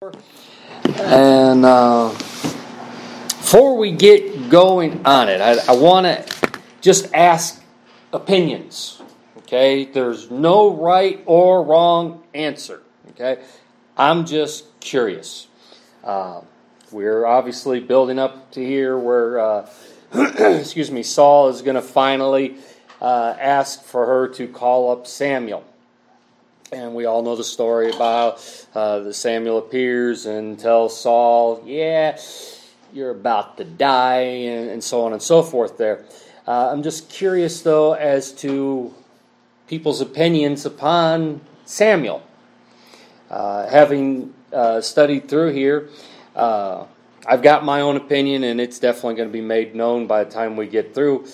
And before we get going on it, I want to just ask opinions. Okay, there's no right or wrong answer. Okay, I'm just curious. We're obviously building up to here where, Saul is going to finally ask for her to call up Samuel. And we all know the story about the Samuel appears and tells Saul, yeah, you're about to die, and so on and so forth there. I'm just curious, though, as to people's opinions upon Samuel. Having studied through here, I've got my own opinion, and it's definitely going to be made known by the time we get through.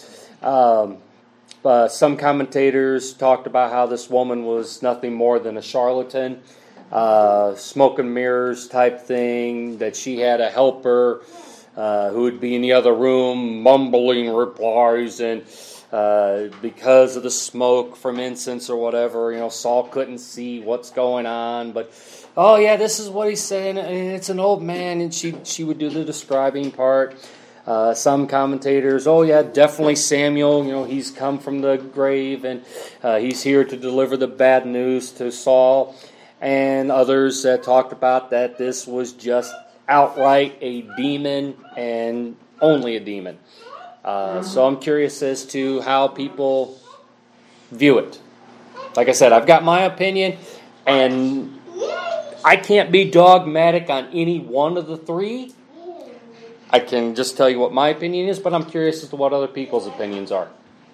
Some commentators talked about how this woman was nothing more than a charlatan, smoke and mirrors type thing, that she had a helper who would be in the other room mumbling replies, and because of the smoke from incense or whatever, Saul couldn't see what's going on, but oh yeah, this is what he's saying, and it's an old man, and she would do the describing part. Some commentators, oh yeah, definitely Samuel, he's come from the grave and he's here to deliver the bad news to Saul. And others talked about that this was just outright a demon and only a demon. So I'm curious as to how people view it. Like I said, I've got my opinion, and I can't be dogmatic on any one of the three. I can just tell you what my opinion is, but I'm curious as to what other people's opinions are.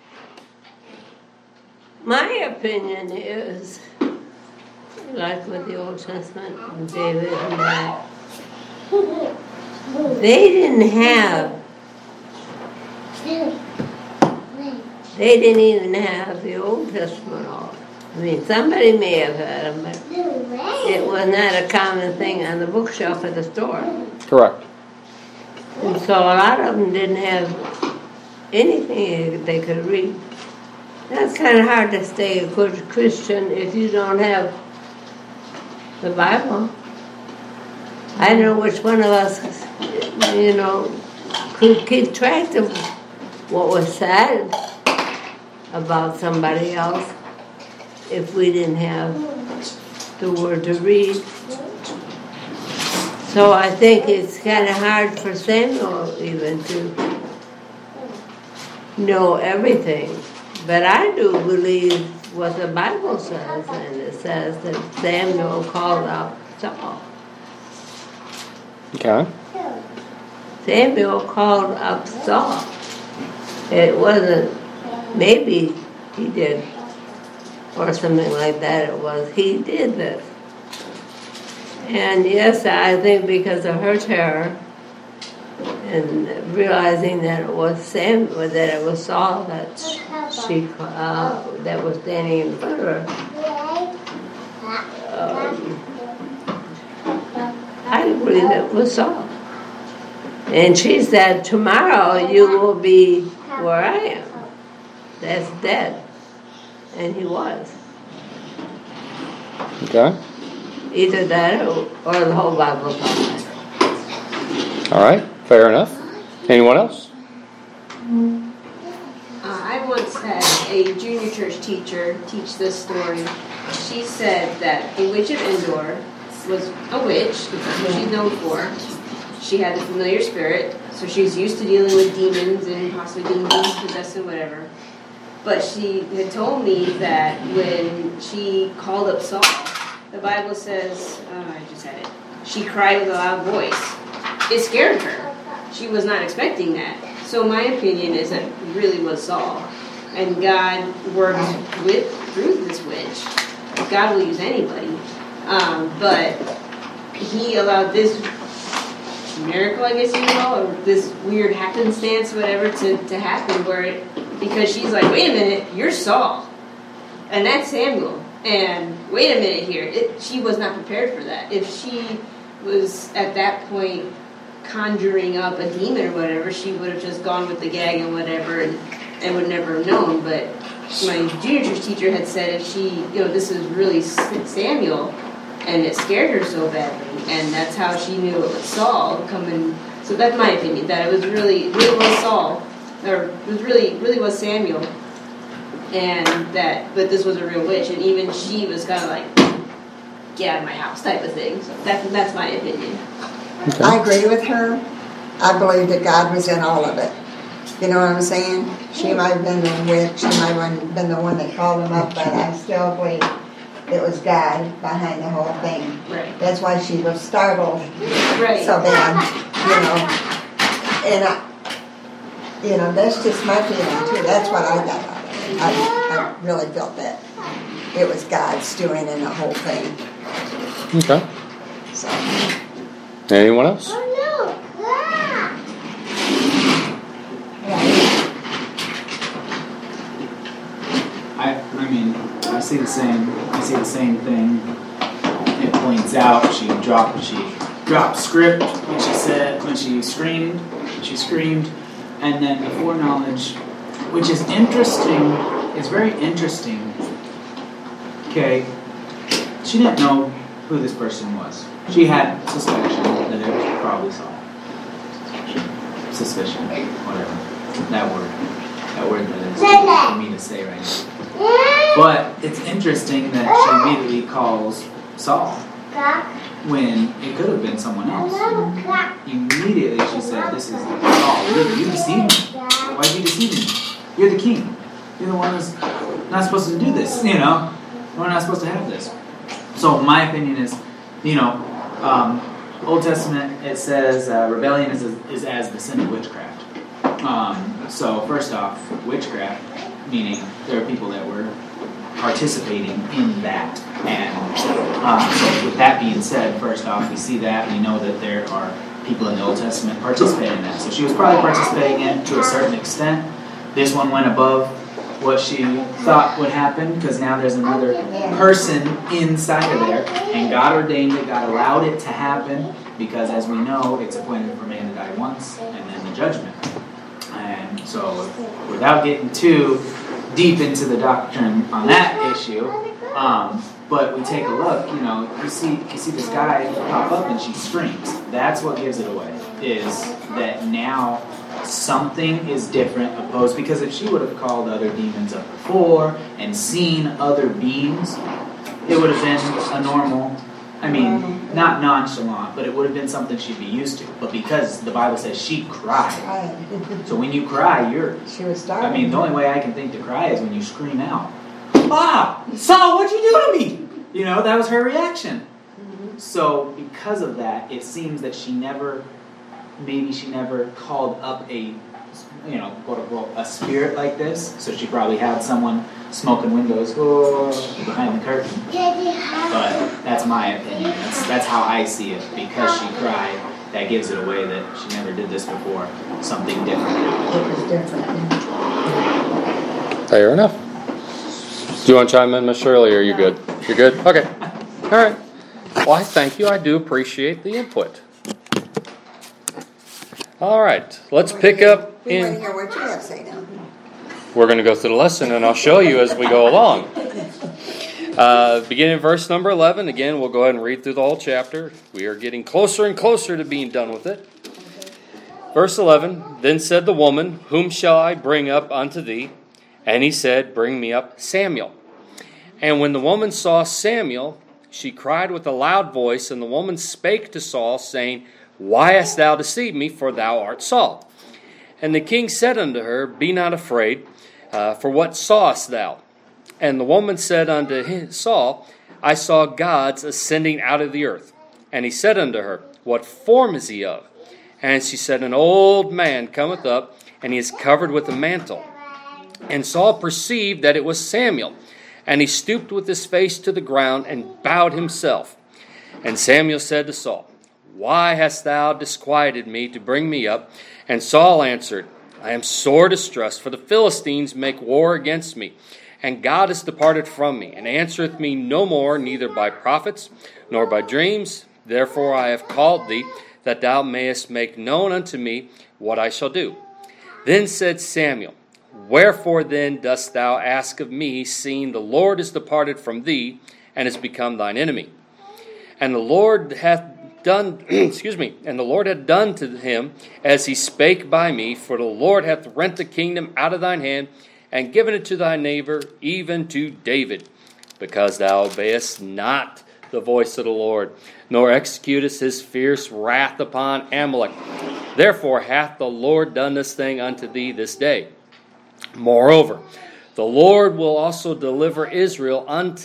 My opinion is, like with the Old Testament, and David and that, they didn't even have the Old Testament all. I mean, somebody may have had them, but it was not a common thing on the bookshelf at the store. Correct. And so a lot of them didn't have anything they could read. That's kind of hard to stay a good Christian if you don't have the Bible. I don't know which one of us, could keep track of what was said about somebody else if we didn't have the Word to read. So I think it's kind of hard for Samuel even to know everything. But I do believe what the Bible says, and it says that Samuel called out Saul. Okay. Samuel called up Saul. It wasn't, maybe he did, or something like that. It was, he did this. And yes, I think because of her terror and realizing that it was Samuel, that it was Saul that that was standing in front of her, I believe it was Saul. And she said, tomorrow you will be where I am. That's dead. And he was. Okay. Either that or the whole Bible talks. All right, fair enough. Anyone else? I once had a junior church teacher teach this story. She said that a witch of Endor was a witch, which is what she's known for. She had a familiar spirit, so she was used to dealing with demons and possibly demons possessed and whatever. But she had told me that when she called up Saul, the Bible says, I just had it, she cried with a loud voice. It scared her. She was not expecting that. So my opinion is that it really was Saul. And God worked through this witch. God will use anybody. But he allowed this miracle, I guess you would call it, or this weird happenstance, whatever, to happen, because she's like, wait a minute, you're Saul. And that's Samuel. And wait a minute here, she was not prepared for that. If she was at that point conjuring up a demon or whatever, she would have just gone with the gag and whatever and would never have known. But my junior church teacher had said if she, this is really Samuel, and it scared her so badly, and that's how she knew it was Saul coming. So that's my opinion, that it really was Saul, or it was really was Samuel, but this was a real witch, and even she was kind of like, get out of my house type of thing. So that's my opinion. Okay. I agree with her. I believe that God was in all of it. You know what I'm saying? She might have been the witch, she might have been the one that called him up, but I still believe it was God behind the whole thing. Right. That's why she was startled so bad, and that's just my feeling too. That's what I got out of it. I really felt that it was God's doing in the whole thing. Okay. So. Anyone else? I mean, I see the same thing. It points out she dropped script when she screamed, and then the foreknowledge, which is interesting. It's very interesting. Okay, she didn't know who this person was. She had suspicion that it was probably Saul. Suspicion, whatever. That word that is for me to say right now. But it's interesting that she immediately calls Saul when it could have been someone else. Immediately she said, "This is Saul. You deceived me. Why did you deceive me? You're the king. You're the one who's not supposed to do this. We're not supposed to have this." So my opinion is, Old Testament, it says rebellion is as the sin of witchcraft. So first off, witchcraft, meaning there are people that were participating in that. And so with that being said, first off, we see that. We know that there are people in the Old Testament participating in that. So she was probably participating in it to a certain extent. This one went above what she thought would happen, because now there's another person inside of there, and God ordained it, God allowed it to happen, because as we know, it's appointed for man to die once, and then the judgment. And so, without getting too deep into the doctrine on that issue, but we take a look, you see this guy pop up and she screams. That's what gives it away, is that now something is different opposed, because if she would have called other demons up before and seen other beings, it would have been a normal, not nonchalant, but it would have been something she'd be used to. But because the Bible says she cried, so when you cry, she was starving. the only way I can think to cry is when you scream out, "Ah, Saul, what'd you do to me?" That was her reaction. Mm-hmm. So because of that, it seems that she never called up a, quote unquote, a spirit like this. So she probably had someone smoking windows behind the curtain. But that's my opinion. That's how I see it. Because she cried, that gives it away that she never did this before. Something different happened. It was different. Fair enough. Do you want to chime in, Miss Shirley, or are you good? You're good? Okay. All right. Well, I thank you. I do appreciate the input. All right. Let's pick up We want to hear what you have to say now. We're going to go through the lesson, and I'll show you as we go along. Beginning in verse number 11. Again, we'll go ahead and read through the whole chapter. We are getting closer and closer to being done with it. Verse 11. Then said the woman, "Whom shall I bring up unto thee?" And he said, "Bring me up Samuel." And when the woman saw Samuel, she cried with a loud voice, and the woman spake to Saul, saying, "Why hast thou deceived me? For thou art Saul." And the king said unto her, "Be not afraid, for what sawest thou?" And the woman said unto Saul, "I saw gods ascending out of the earth." And he said unto her, "What form is he of?" And she said, "An old man cometh up, and he is covered with a mantle." And Saul perceived that it was Samuel, and he stooped with his face to the ground and bowed himself. And Samuel said to Saul, "Why hast thou disquieted me to bring me up?" And Saul answered, "I am sore distressed, for the Philistines make war against me, and God is departed from me, and answereth me no more, neither by prophets, nor by dreams. Therefore I have called thee, that thou mayest make known unto me what I shall do." Then said Samuel, "Wherefore then dost thou ask of me, seeing the Lord is departed from thee, and is become thine enemy?" And the Lord hath done, and the Lord hath done to him as he spake by me, for the Lord hath rent the kingdom out of thine hand, and given it to thy neighbor, even to David, because thou obeyest not the voice of the Lord, nor executest his fierce wrath upon Amalek. Therefore hath the Lord done this thing unto thee this day. Moreover, the Lord will also deliver Israel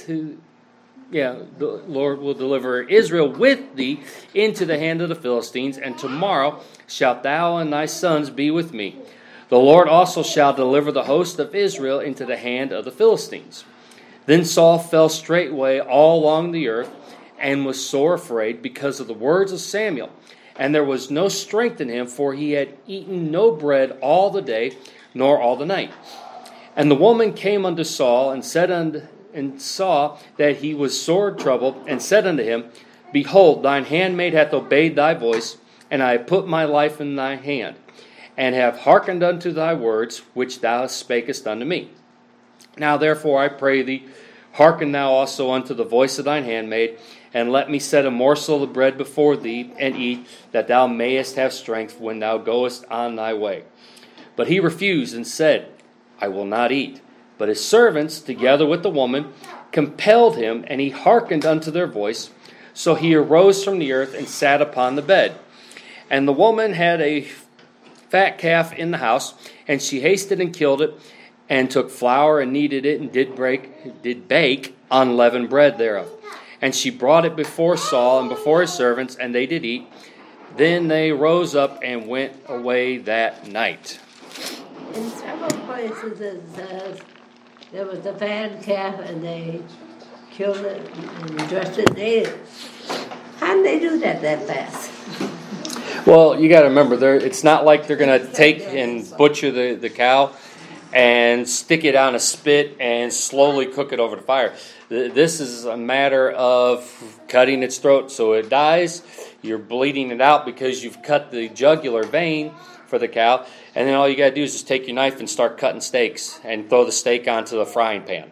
the Lord will deliver Israel with thee into the hand of the Philistines, and tomorrow shalt thou and thy sons be with me. The Lord also shall deliver the host of Israel into the hand of the Philistines. Then Saul fell straightway all along the earth, and was sore afraid because of the words of Samuel. And there was no strength in him, for he had eaten no bread all the day, nor all the night. And the woman came unto Saul, and saw that he was sore troubled, and said unto him, Behold, thine handmaid hath obeyed thy voice, and I have put my life in thy hand, and have hearkened unto thy words, which thou spakest unto me. Now therefore I pray thee, hearken thou also unto the voice of thine handmaid, and let me set a morsel of bread before thee, and eat, that thou mayest have strength when thou goest on thy way. But he refused, and said, I will not eat. But his servants, together with the woman, compelled him, and he hearkened unto their voice. So he arose from the earth, and sat upon the bed. And the woman had a fat calf in the house, and she hasted and killed it, and took flour and kneaded it, and did bake unleavened bread thereof. And she brought it before Saul and before his servants, and they did eat. Then they rose up and went away that night. In several places it says there was a fat calf and they killed it and dressed it and ate it. How did they do that fast? Well, you got to remember, it's not like they're going to take and butcher the cow and stick it on a spit and slowly cook it over the fire. This is a matter of cutting its throat so it dies. You're bleeding it out because you've cut the jugular vein for the cow. And then all you got to do is just take your knife and start cutting steaks and throw the steak onto the frying pan.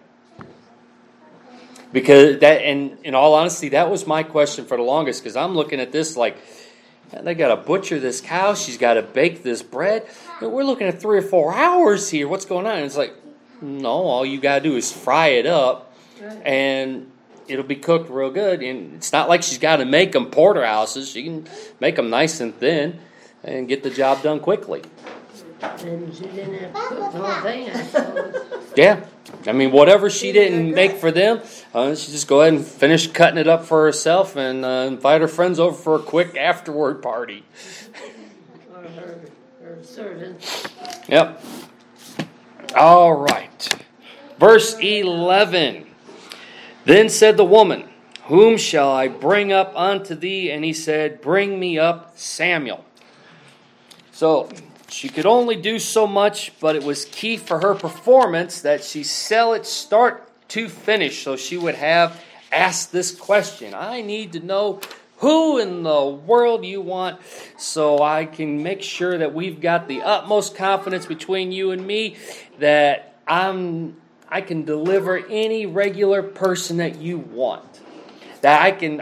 Because that, and in all honesty, that was my question for the longest, because I'm looking at this like, they got to butcher this cow. She's got to bake this bread. We're looking at 3 or 4 hours here. What's going on? And it's like, no, all you got to do is fry it up, and it'll be cooked real good. And it's not like she's got to make them porterhouses. She can make them nice and thin and get the job done quickly. And she didn't have to cook the whole thing, I suppose. Yeah. I mean, whatever she didn't make for them, she just go ahead and finish cutting it up for herself and invite her friends over for a quick afterward party. Or her servants. Yep. All right. Verse 11. Then said the woman, Whom shall I bring up unto thee? And he said, Bring me up Samuel. So she could only do so much, but it was key for her performance that she sell it start to finish. So she would have asked this question. I need to know who in the world you want so I can make sure that we've got the utmost confidence between you and me that I can deliver any regular person that you want. That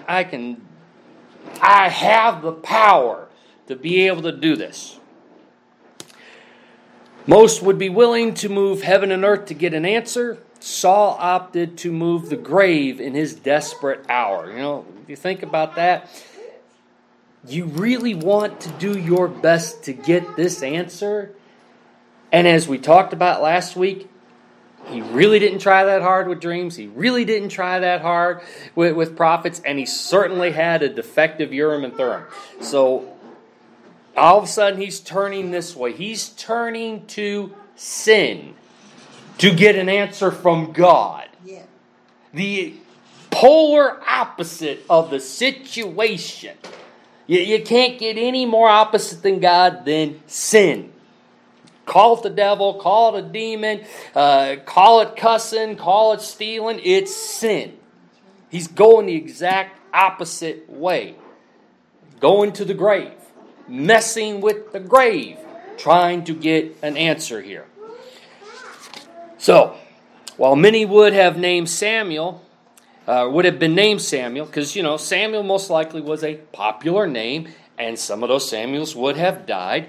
I have the power to be able to do this. Most would be willing to move heaven and earth to get an answer. Saul opted to move the grave in his desperate hour. You know, if you think about that, you really want to do your best to get this answer. And as we talked about last week, he really didn't try that hard with dreams. He really didn't try that hard with prophets. And he certainly had a defective Urim and Thummim. So all of a sudden he's turning this way. He's turning to sin to get an answer from God. Yeah. The polar opposite of the situation. You can't get any more opposite than God than sin. Call it the devil, call it a demon, call it cussing, call it stealing. It's sin. He's going the exact opposite way. Going to the grave. Messing with the grave. Trying to get an answer here. So, while many would have named Samuel, would have been named Samuel, because, Samuel most likely was a popular name, and some of those Samuels would have died.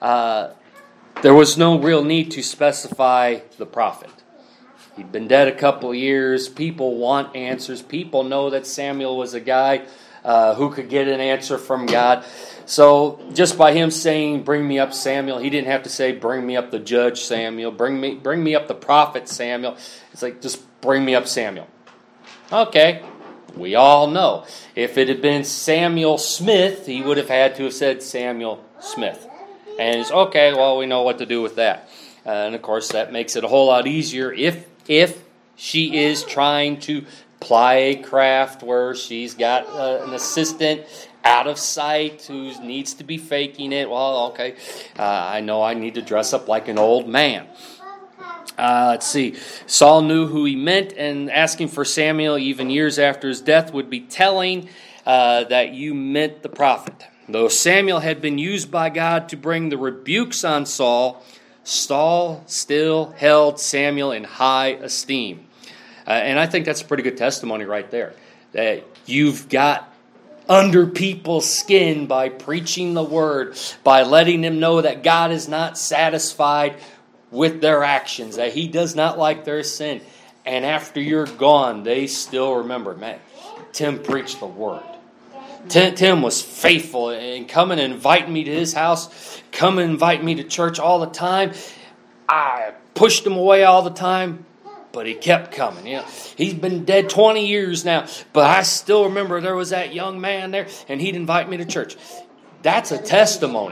There was no real need to specify the prophet. He'd been dead a couple of years. People want answers. People know that Samuel was a guy who could get an answer from God. So just by him saying, "Bring me up Samuel," he didn't have to say, "Bring me up the judge Samuel. Bring me up the prophet Samuel." It's like, just bring me up Samuel. Okay, we all know. If it had been Samuel Smith, he would have had to have said Samuel Smith. And it's okay, well, we know what to do with that. And of course, that makes it a whole lot easier if she is trying to ply a craft where she's got an assistant out of sight who needs to be faking it. Well, okay, I know I need to dress up like an old man. Let's see. Saul knew who he meant, and asking for Samuel even years after his death would be telling that you meant the prophet. Though Samuel had been used by God to bring the rebukes on Saul, Saul still held Samuel in high esteem. And I think that's a pretty good testimony right there. That you've got under people's skin by preaching the word, by letting them know that God is not satisfied with their actions, that He does not like their sin. And after you're gone, they still remember, man, Tim preached the word. Tim was faithful in coming and inviting me to his house, come and invite me to church all the time. I pushed him away all the time, but he kept coming. He's been dead 20 years now, but I still remember there was that young man there, and he'd invite me to church. That's a testimony.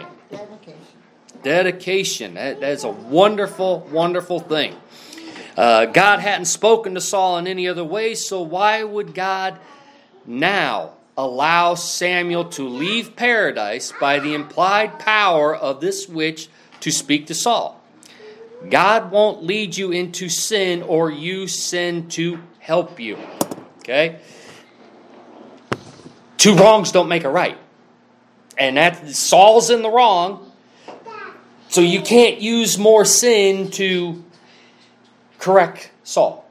Dedication. That's a wonderful, wonderful thing. God hadn't spoken to Saul in any other way, so why would God now allow Samuel to leave paradise by the implied power of this witch to speak to Saul? God won't lead you into sin or use sin to help you. Okay? Two wrongs don't make a right. And that Saul's in the wrong, so you can't use more sin to correct Saul.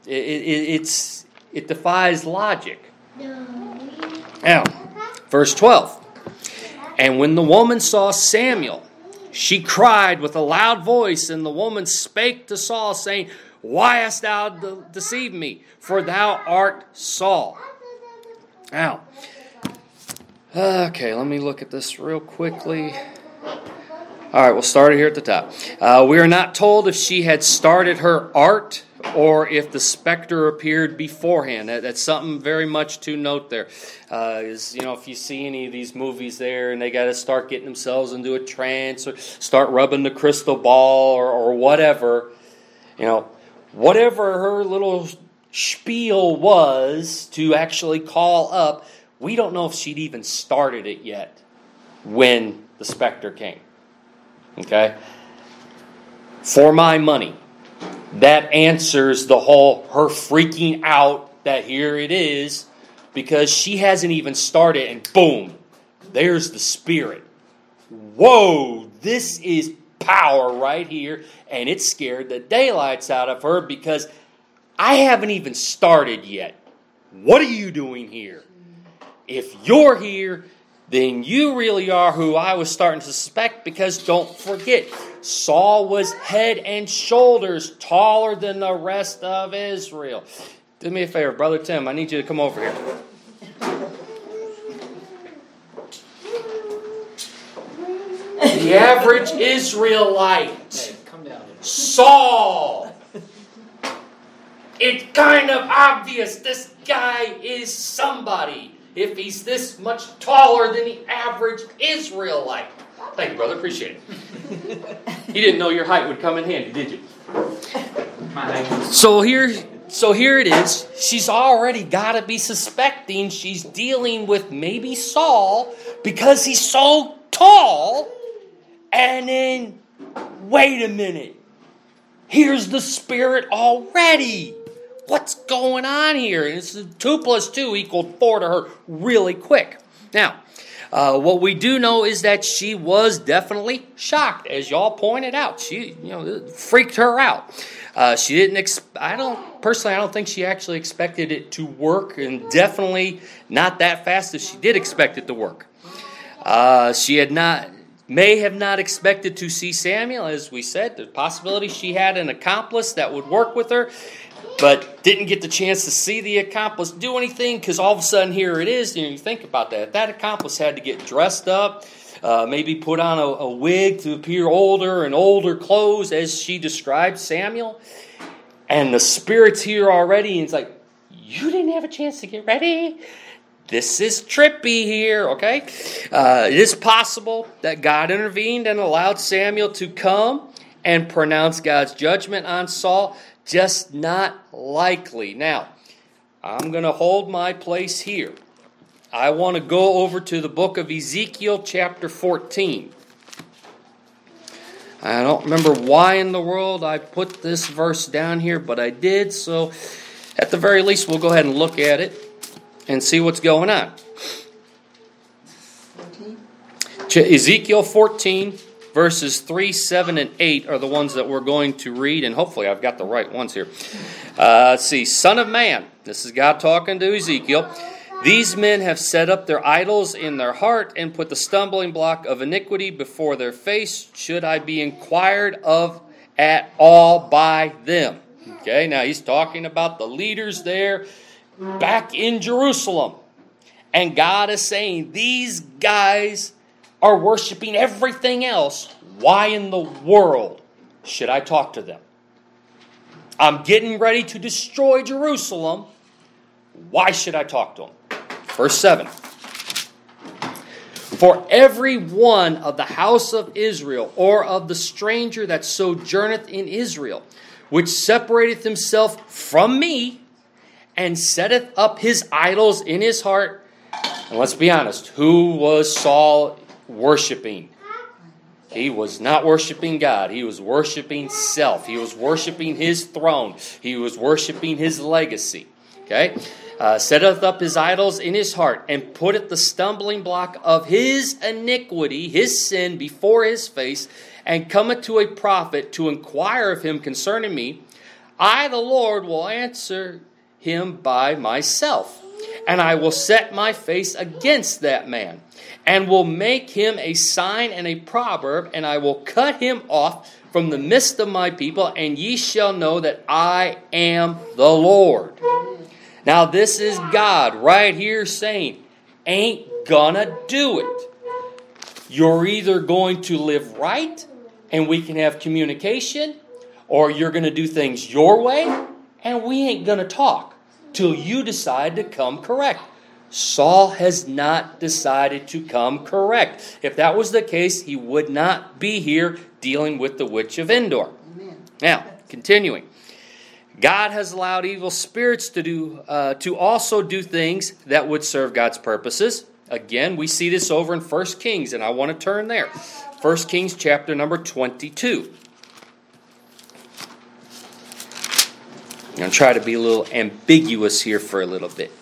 It defies logic. Now, verse 12. And when the woman saw Samuel, she cried with a loud voice, and the woman spake to Saul, saying, Why hast thou deceived me? For thou art Saul. Now, okay, let me look at this real quickly. All right, we'll start it here at the top. We are not told if she had started her art or if the specter appeared beforehand. That's something very much to note there. If you see any of these movies there and they got to start getting themselves into a trance or start rubbing the crystal ball or whatever, whatever her little spiel was to actually call up, we don't know if she'd even started it yet when the specter came. Okay? For my money, that answers the whole her freaking out that here it is, because she hasn't even started and boom, there's the spirit. Whoa, this is power right here, and it scared the daylights out of her because I haven't even started yet. What are you doing here? If you're here, then you really are who I was starting to suspect, because don't forget, Saul was head and shoulders taller than the rest of Israel. Do me a favor, Brother Tim, I need you to come over here. The average Israelite, Saul, it's kind of obvious this guy is somebody if he's this much taller than the average Israelite. Thank you, brother. Appreciate it. You didn't know your height would come in handy, did you? So here it is. She's already got to be suspecting she's dealing with maybe Saul because he's so tall. And then, wait a minute. Here's the spirit already. What's going on here? And it's 2 + 2 = 4 to her really quick. Now, What we do know is that she was definitely shocked, as y'all pointed out. She, it freaked her out. She didn't. I don't think she actually expected it to work, and definitely not that fast as she did expect it to work. She may have not expected to see Samuel, as we said. The possibility she had an accomplice that would work with her, but didn't get the chance to see the accomplice do anything, because all of a sudden here it is. You think about that. That accomplice had to get dressed up, maybe put on a wig to appear older and older clothes, as she described Samuel. And the spirit's here already, and it's like, you didn't have a chance to get ready? This is trippy here, okay? It is possible that God intervened and allowed Samuel to come and pronounce God's judgment on Saul. Just not likely. Now, I'm going to hold my place here. I want to go over to the book of Ezekiel chapter 14. I don't remember why in the world I put this verse down here, but I did. So at the very least, we'll go ahead and look at it and see what's going on. 14? Ezekiel 14. Verses 3, 7, and 8 are the ones that we're going to read, and hopefully I've got the right ones here. Let's see. Son of man, this is God talking to Ezekiel. These men have set up their idols in their heart and put the stumbling block of iniquity before their face. Should I be inquired of at all by them? Okay, now he's talking about the leaders there back in Jerusalem. And God is saying, these guys are worshiping everything else. Why in the world should I talk to them? I'm getting ready to destroy Jerusalem. Why should I talk to them? Verse 7. For every one of the house of Israel, or of the stranger that sojourneth in Israel, which separateth himself from me, and setteth up his idols in his heart. And let's be honest, who was Saul worshiping? He was not worshiping God. He was worshiping self. He was worshiping his throne. He was worshiping his legacy. Okay? Setteth up his idols in his heart, and putteth the stumbling block of his iniquity, his sin, before his face, and cometh to a prophet to inquire of him concerning me. I, the Lord, will answer him by myself, and I will set my face against that man, and will make him a sign and a proverb, and I will cut him off from the midst of my people, and ye shall know that I am the Lord. Now this is God right here saying, ain't gonna do it. You're either going to live right, and we can have communication, or you're going to do things your way, and we ain't going to talk till you decide to come correct. Saul has not decided to come correct. If that was the case, he would not be here dealing with the witch of Endor. Amen. Now, continuing. God has allowed evil spirits to also do things that would serve God's purposes. Again, we see this over in 1 Kings, and I want to turn there. 1 Kings chapter number 22. I'm going to try to be a little ambiguous here for a little bit.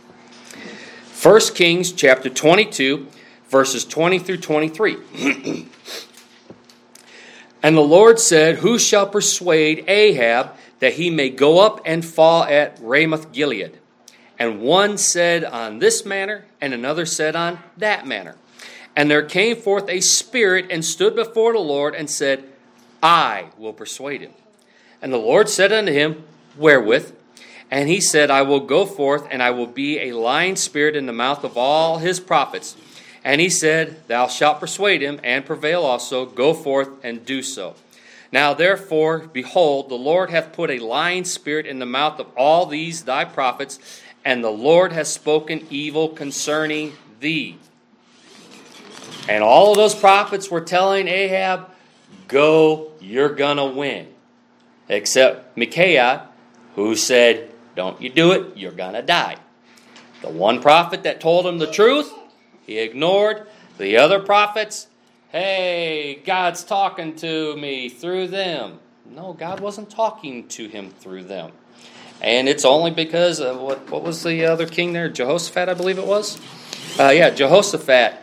1 Kings chapter 22, verses 20 through 23. And the Lord said, who shall persuade Ahab that he may go up and fall at Ramoth Gilead? And one said on this manner, and another said on that manner. And there came forth a spirit and stood before the Lord and said, I will persuade him. And the Lord said unto him, wherewith? And he said, I will go forth, and I will be a lying spirit in the mouth of all his prophets. And he said, thou shalt persuade him, and prevail also. Go forth and do so. Now therefore, behold, the Lord hath put a lying spirit in the mouth of all these thy prophets, and the Lord has spoken evil concerning thee. And all of those prophets were telling Ahab, go, you're going to win. Except Micaiah, who said, don't you do it, you're going to die. The one prophet that told him the truth, he ignored. The other prophets, hey, God's talking to me through them. No, God wasn't talking to him through them. And it's only because of what was the other king there? Jehoshaphat, I believe it was. Jehoshaphat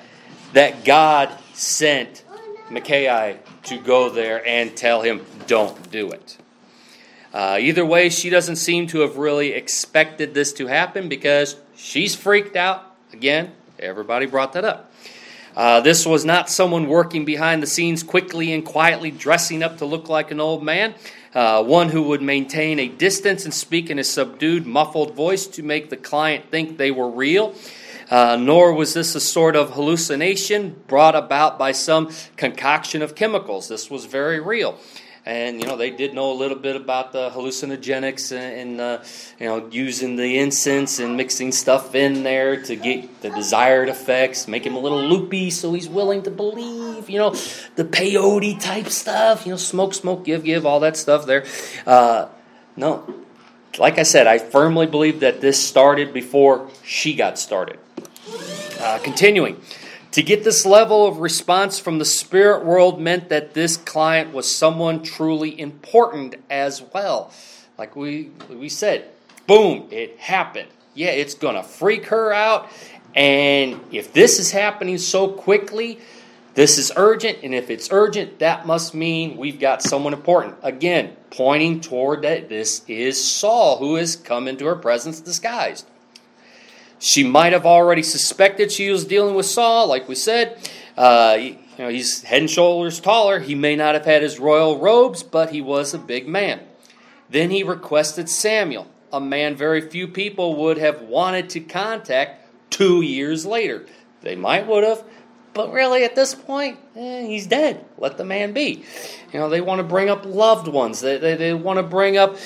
that God sent Micaiah to go there and tell him, don't do it. Either way, she doesn't seem to have really expected this to happen because she's freaked out. Again, everybody brought that up. This was not someone working behind the scenes quickly and quietly dressing up to look like an old man. One who would maintain a distance and speak in a subdued, muffled voice to make the client think they were real. Nor was this a sort of hallucination brought about by some concoction of chemicals. This was very real. And, they did know a little bit about the hallucinogenics and using the incense and mixing stuff in there to get the desired effects, make him a little loopy so he's willing to believe, the peyote type stuff, smoke, give, all that stuff there. No, like I said, I firmly believe that this started before she got started. Continuing. To get this level of response from the spirit world meant that this client was someone truly important as well. Like we said, boom, it happened. Yeah, it's going to freak her out. And if this is happening so quickly, this is urgent. And if it's urgent, that must mean we've got someone important. Again, pointing toward that this is Saul who has come into her presence disguised. She might have already suspected she was dealing with Saul, like we said. He's head and shoulders taller. He may not have had his royal robes, but he was a big man. Then he requested Samuel, a man very few people would have wanted to contact 2 years later. They might would have, but really at this point, he's dead. Let the man be. They want to bring up loved ones. They want to bring up,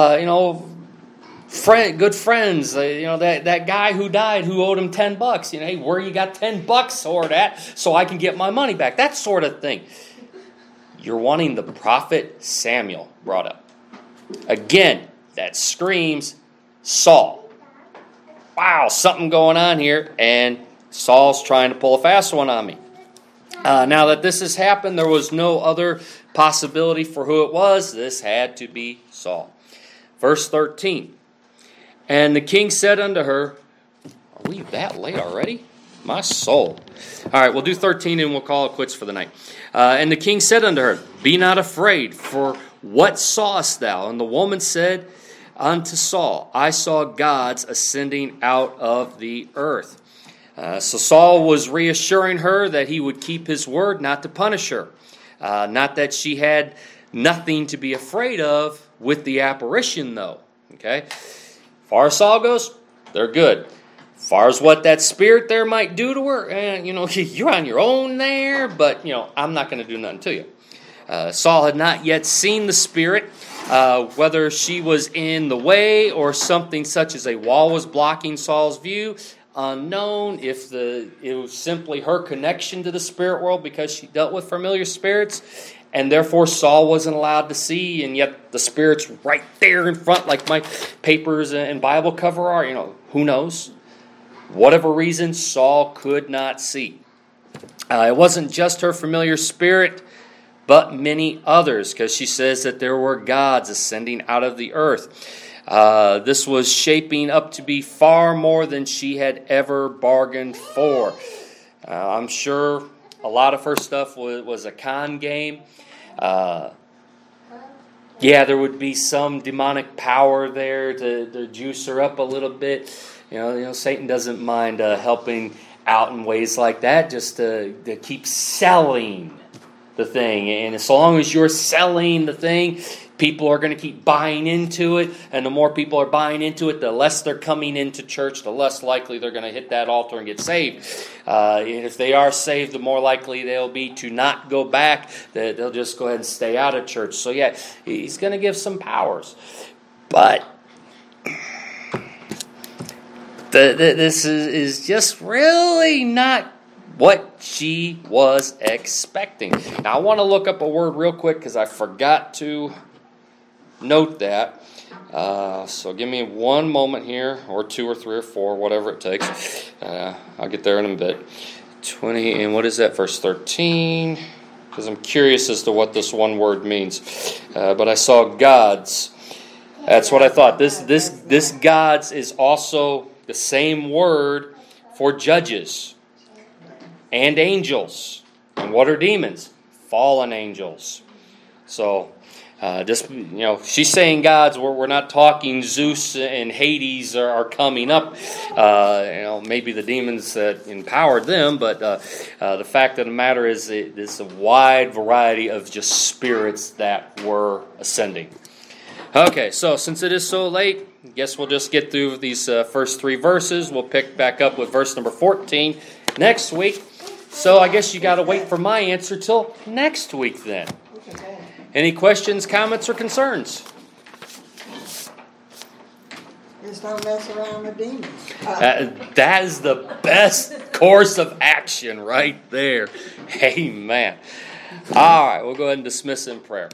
good friends, that guy who died who owed him $10. Hey, where you got $10 stored at so I can get my money back? That sort of thing. You're wanting the prophet Samuel brought up. Again, that screams Saul. Wow, something going on here, and Saul's trying to pull a fast one on me. Now that this has happened, there was no other possibility for who it was. This had to be Saul. Verse 13. And the king said unto her, are we that late already? My soul. All right, we'll do 13 and we'll call it quits for the night. And the king said unto her, be not afraid, for what sawest thou? And the woman said unto Saul, I saw gods ascending out of the earth. So Saul was reassuring her that he would keep his word not to punish her. Not that she had nothing to be afraid of with the apparition, though. Okay? Far as Saul goes, they're good. Far as what that spirit there might do to her, you're on your own there, but, I'm not going to do nothing to you. Saul had not yet seen the spirit, whether she was in the way or something such as a wall was blocking Saul's view. Unknown if it was simply her connection to the spirit world because she dealt with familiar spirits. And therefore Saul wasn't allowed to see, and yet the Spirit's right there in front like my papers and Bible cover are. Who knows? Whatever reason, Saul could not see. It wasn't just her familiar spirit, but many others, because she says that there were gods ascending out of the earth. This was shaping up to be far more than she had ever bargained for. I'm sure a lot of her stuff was a con game. There would be some demonic power there to juice her up a little bit. Satan doesn't mind helping out in ways like that, just to keep selling the thing. And so long as you're selling the thing, people are going to keep buying into it. And the more people are buying into it, the less they're coming into church, the less likely they're going to hit that altar and get saved. And if they are saved, the more likely they'll be to not go back. They'll just go ahead and stay out of church. So yeah, he's going to give some powers. But this is just really not what she was expecting. Now I want to look up a word real quick because I forgot to note that. So give me one moment here, or 2 or 3 or 4, whatever it takes. I'll get there in a bit. 20, and what is that, verse 13? Because I'm curious as to what this one word means. But I saw gods. That's what I thought. This gods is also the same word for judges. and angels. And what are demons? Fallen angels. So, she's saying gods. We're not talking Zeus and Hades are coming up. Maybe the demons that empowered them, but the fact of the matter is it's a wide variety of just spirits that were ascending. Okay, so since it is so late, I guess we'll just get through these first 3 verses. We'll pick back up with verse number 14 next week. So I guess you got to wait for my answer till next week then. Any questions, comments, or concerns? Just don't mess around with demons. That is the best course of action right there. Amen. All right, we'll go ahead and dismiss in prayer.